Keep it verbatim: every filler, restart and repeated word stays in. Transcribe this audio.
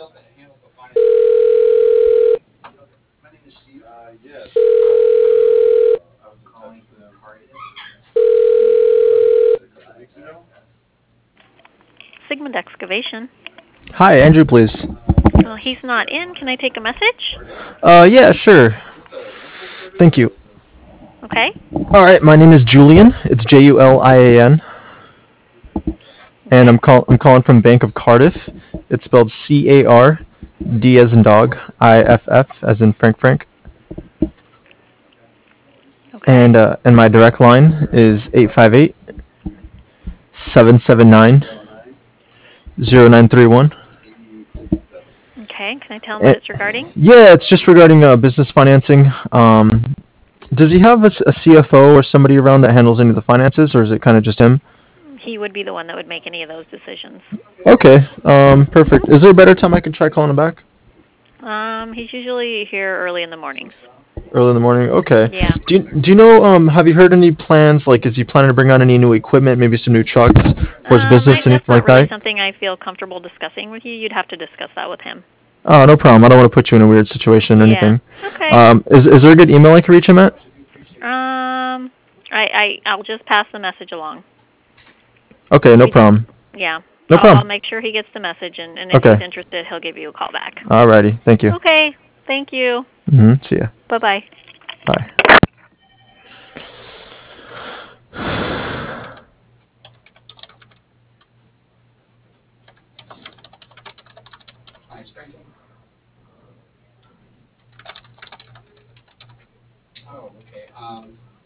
Sigmund Excavation. Hi, Andrew, please. Well, he's not in. Can I take a message? Uh, yeah, sure. Thank you. Okay. All right, my name is Julian. It's J U L I A N, and Okay. I'm call I'm calling from Bank of Cardiff. It's spelled C A R D as in dog, I F F as in Frank Frank, Okay. and uh, and my direct line is eight five eight seven seven nine zero nine three one. Okay. Can I tell him what Eh, it's regarding? yeah, it's just regarding uh, business financing. Um, does he have a, s- a C F O or somebody around that handles any of the finances, or is it kind of just him? He would be the one that would make any of those decisions. Okay, um, perfect. Is there a better time I can try calling him back? Um, he's usually here early in the mornings. Early in the morning. Okay. Yeah. Do you, do you know? Um, have you heard any plans? Like, is he planning to bring on any new equipment? Maybe some new trucks for his Um, I, business, anything that's not like really that? something I feel comfortable discussing with you. You'd have to discuss that with him. Oh, no problem. I don't want to put you in a weird situation or Yeah. anything. Okay. Um, is is there a good email I can reach him at? Um, I, I, I'll just pass the message along. Okay, no We just, problem. yeah. No I'll, I'll problem. make sure he gets the message, and, and if he's Okay. interested, he'll give you a call back. Alrighty. Thank you. Okay. Thank you. Mm-hmm. See ya. Bye bye. Bye. Oh, okay. Um,